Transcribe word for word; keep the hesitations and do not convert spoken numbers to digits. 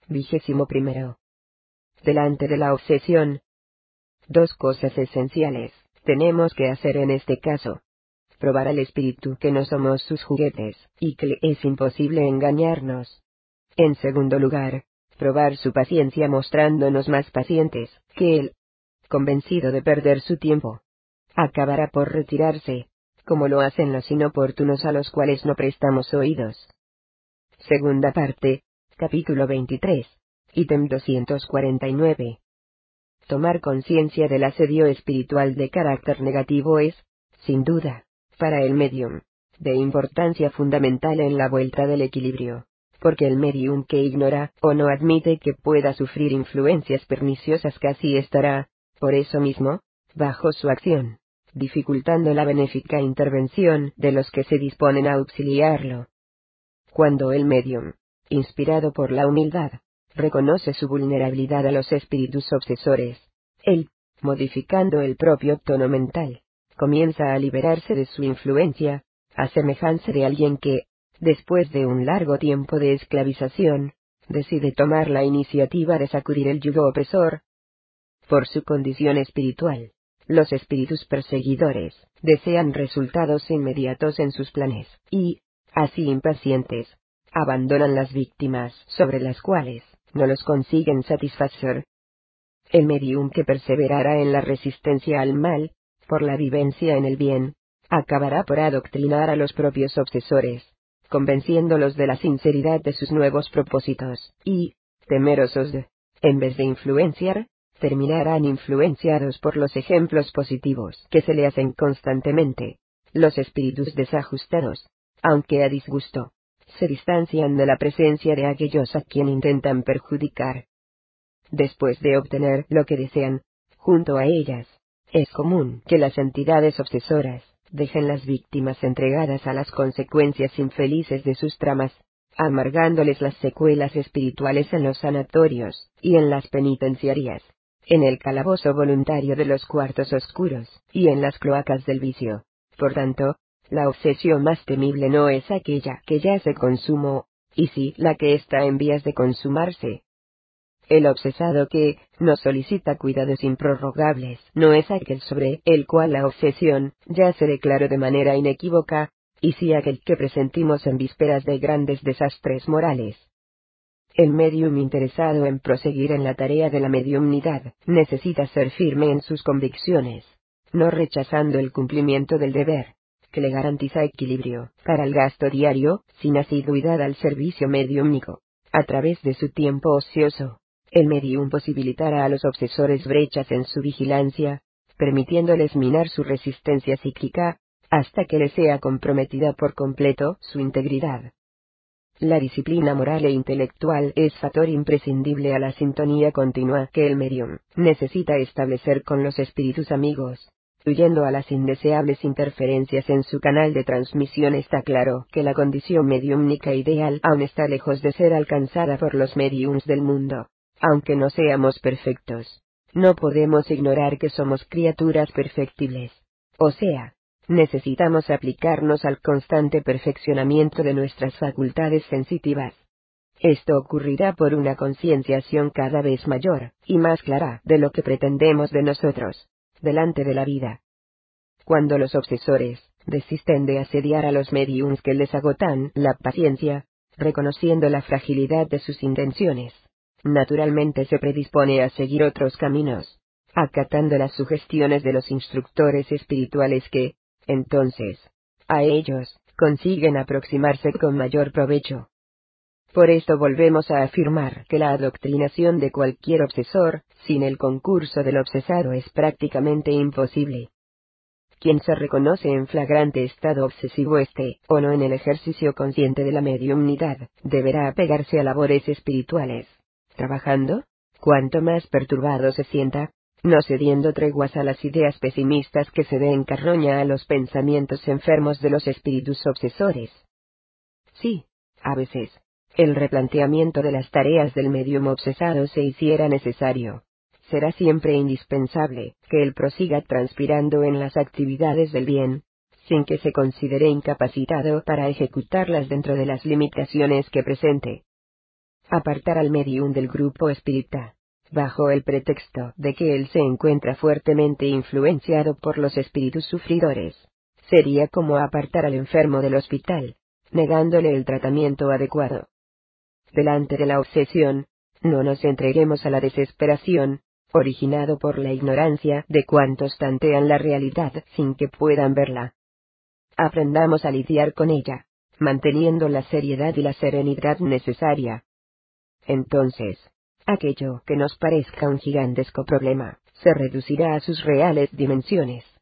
Vigésimo primero. Delante de la obsesión. Dos cosas esenciales tenemos que hacer en este caso. Probar al espíritu que no somos sus juguetes, y que le es imposible engañarnos. En segundo lugar, probar su paciencia mostrándonos más pacientes que él. Convencido de perder su tiempo, acabará por retirarse, como lo hacen los inoportunos a los cuales no prestamos oídos. Segunda parte, capítulo veintitrés, ítem doscientos cuarenta y nueve. Tomar conciencia del asedio espiritual de carácter negativo es, sin duda, para el medium, de importancia fundamental en la vuelta del equilibrio, porque el medium que ignora o no admite que pueda sufrir influencias perniciosas casi estará, por eso mismo, bajo su acción, dificultando la benéfica intervención de los que se disponen a auxiliarlo. Cuando el medium, inspirado por la humildad, reconoce su vulnerabilidad a los espíritus obsesores, él, modificando el propio tono mental, comienza a liberarse de su influencia, a semejanza de alguien que, después de un largo tiempo de esclavización, decide tomar la iniciativa de sacudir el yugo opresor. Por su condición espiritual, los espíritus perseguidores desean resultados inmediatos en sus planes, y, así impacientes, abandonan las víctimas sobre las cuales no los consiguen satisfacer. El medium que perseverará en la resistencia al mal, por la vivencia en el bien, acabará por adoctrinar a los propios obsesores, convenciéndolos de la sinceridad de sus nuevos propósitos, y, temerosos de, en vez de influenciar, terminarán influenciados por los ejemplos positivos que se le hacen constantemente. Los espíritus desajustados, aunque a disgusto, se distancian de la presencia de aquellos a quien intentan perjudicar. Después de obtener lo que desean, junto a ellas, es común que las entidades obsesoras dejen las víctimas entregadas a las consecuencias infelices de sus tramas, amargándoles las secuelas espirituales en los sanatorios y en las penitenciarias, en el calabozo voluntario de los cuartos oscuros y en las cloacas del vicio. Por tanto, la obsesión más temible no es aquella que ya se consumó, y sí la que está en vías de consumarse. El obsesado que no solicita cuidados improrrogables no es aquel sobre el cual la obsesión ya se declaró de manera inequívoca, y sí aquel que presentimos en vísperas de grandes desastres morales. El medium interesado en proseguir en la tarea de la mediumnidad necesita ser firme en sus convicciones, no rechazando el cumplimiento del deber, que le garantiza equilibrio para el gasto diario, sin asiduidad al servicio mediúmnico, a través de su tiempo ocioso. El medium posibilitará a los obsesores brechas en su vigilancia, permitiéndoles minar su resistencia psíquica, hasta que les sea comprometida por completo su integridad. La disciplina moral e intelectual es factor imprescindible a la sintonía continua que el medium necesita establecer con los espíritus amigos. Huyendo a las indeseables interferencias en su canal de transmisión, está claro que la condición mediúmnica ideal aún está lejos de ser alcanzada por los mediums del mundo. Aunque no seamos perfectos, no podemos ignorar que somos criaturas perfectibles. O sea, necesitamos aplicarnos al constante perfeccionamiento de nuestras facultades sensitivas. Esto ocurrirá por una concienciación cada vez mayor y más clara de lo que pretendemos de nosotros, delante de la vida. Cuando los obsesores desisten de asediar a los mediums que les agotan la paciencia, reconociendo la fragilidad de sus intenciones, naturalmente se predispone a seguir otros caminos, acatando las sugestiones de los instructores espirituales que, entonces, a ellos, consiguen aproximarse con mayor provecho. Por esto volvemos a afirmar que la adoctrinación de cualquier obsesor, sin el concurso del obsesado, es prácticamente imposible. Quien se reconoce en flagrante estado obsesivo esté o no en el ejercicio consciente de la mediumnidad, deberá apegarse a labores espirituales, trabajando, cuanto más perturbado se sienta, no cediendo treguas a las ideas pesimistas que se den carroña a los pensamientos enfermos de los espíritus obsesores. Sí, a veces, el replanteamiento de las tareas del medium obsesado se hiciera necesario. Será siempre indispensable que él prosiga transpirando en las actividades del bien, sin que se considere incapacitado para ejecutarlas dentro de las limitaciones que presente. Apartar al medium del grupo espírita, bajo el pretexto de que él se encuentra fuertemente influenciado por los espíritus sufridores, sería como apartar al enfermo del hospital, negándole el tratamiento adecuado. Delante de la obsesión, no nos entreguemos a la desesperación, originado por la ignorancia de cuantos tantean la realidad sin que puedan verla. Aprendamos a lidiar con ella, manteniendo la seriedad y la serenidad necesaria. Entonces, aquello que nos parezca un gigantesco problema, se reducirá a sus reales dimensiones.